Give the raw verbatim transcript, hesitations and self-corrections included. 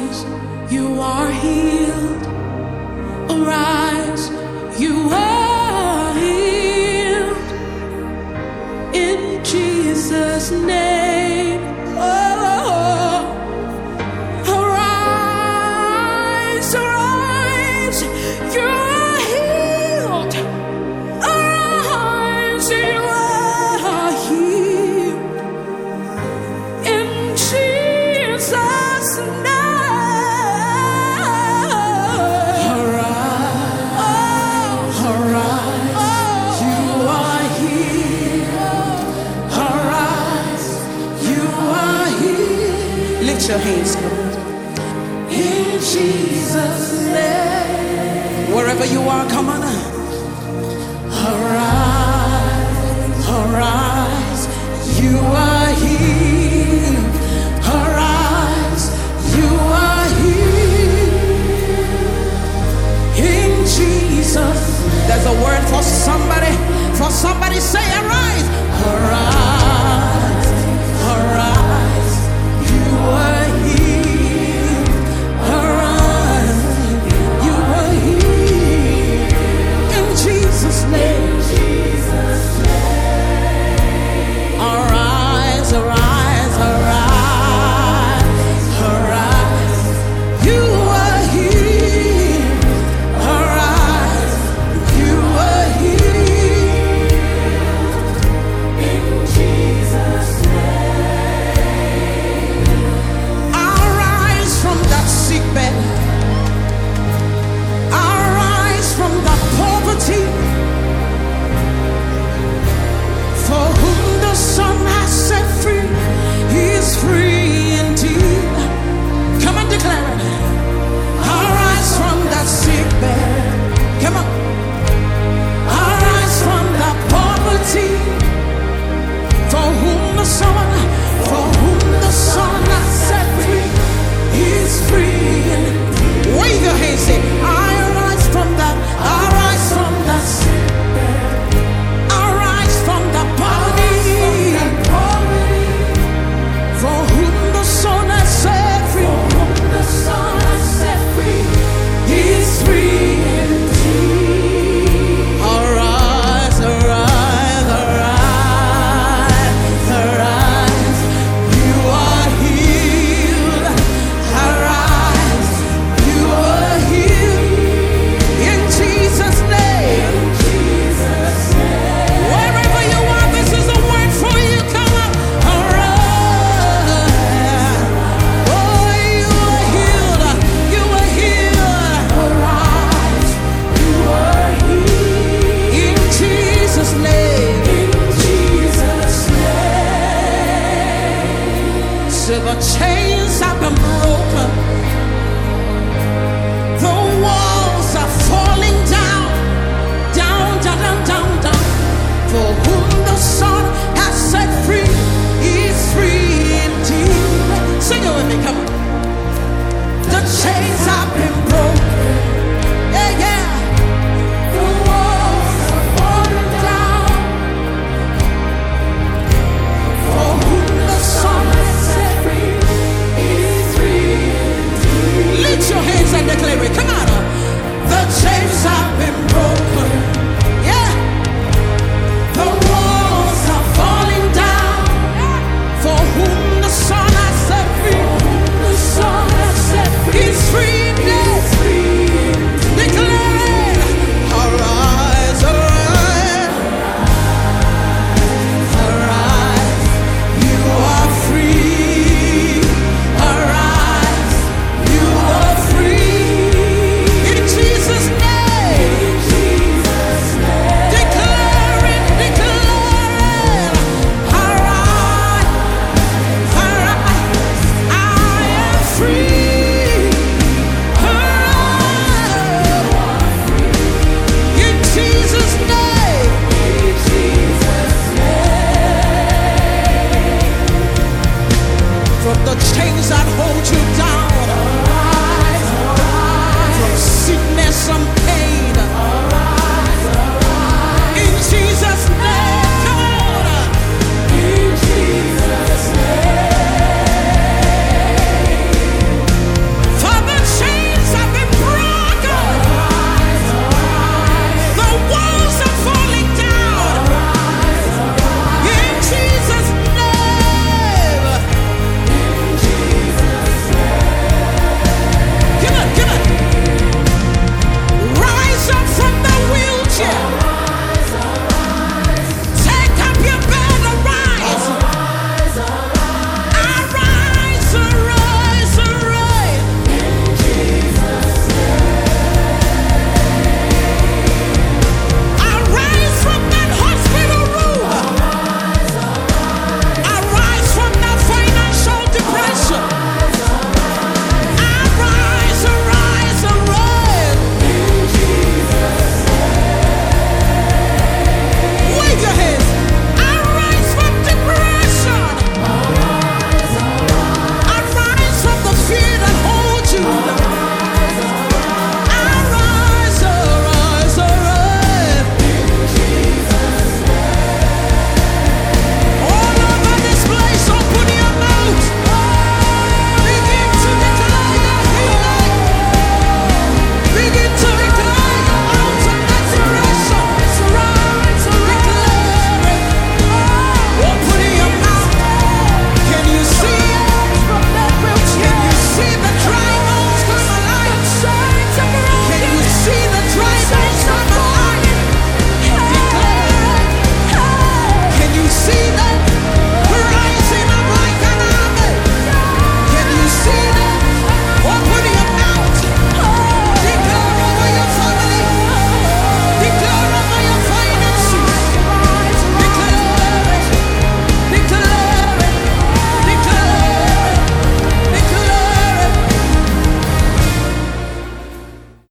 Arise, you are healed. Arise, you are healed. In Jesus' name. Oh, arise, arise, you are healed. Arise, you are healed. In Jesus' name. Your hands, come on. In Jesus' name. Wherever you are, come on. Arise, arise, you are healed. Arise, you are healed. In Jesus. There's a word for somebody. For somebody, say arise. Arise, arise, you are the chains have been broken. The walls are falling down, down, down, down, down, down. For whom the Son has set free is free indeed. Sing it with me, come on. The chains have been broken. Yeah, yeah. The walls are falling down. For whom the Son has set free is free indeed. Lift your hands and declare it. Come on. The chains have been broken. Yeah. The walls are falling down. For whom the Son has set free. For whom the Son has set free is free indeed. Declare it. Arise, arise, arise. You are free. Arise, you are free. In Jesus' name. In Jesus' name. Declare it, declare it. Arise, arise. I am free. Arise. In Jesus' name. In Jesus' name. From the chains that hold you down. Arise, arise. From sickness and pain.